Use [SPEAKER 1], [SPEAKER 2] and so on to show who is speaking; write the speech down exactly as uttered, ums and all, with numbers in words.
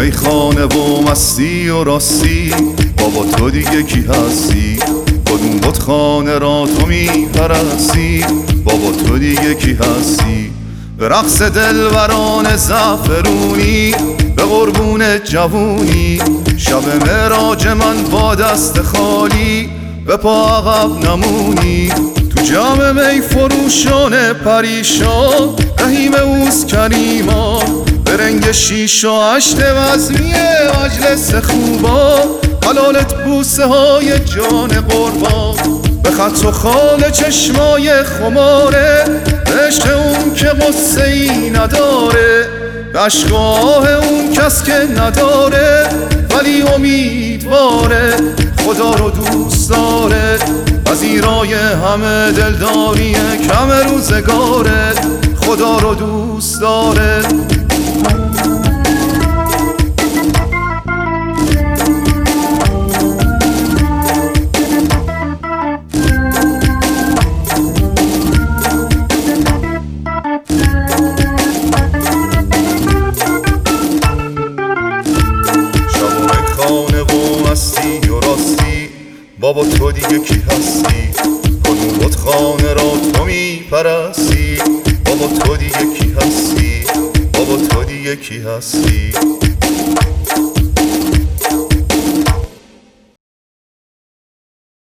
[SPEAKER 1] میخانه و مستی و راستی، بابا تو دیگه کی هستی؟ کدوم بتخانه را تو میپرستی؟ بابا تو دیگه کی هستی؟ به رقص دلبران زعفرونی، به قربون جوونی، شب معراج من با دست خالی به پا عقب نمونی. تو جمع می فروشان پریشان، رحیم اوست کریما، به رنگ شیش و هشت وزمیه مجلس خوبا، حلالت بوسه های جان قربان، به خط و خال چشمای خماره، عشق اون که غصه ای نداره، به عشق و آه اون کس که نداره ولی امیدواره، خدا رو دوست داره، پذیرای همه دلداری کم روزگاره، خدا رو دوست داره. خانه و مستی و راستی، بابا تو دیگه کی هستی؟ کدوم بتخانه را تو میپرستی؟ بابا تو دیگه کی هستی؟ بابا تو دیگه کی هستی؟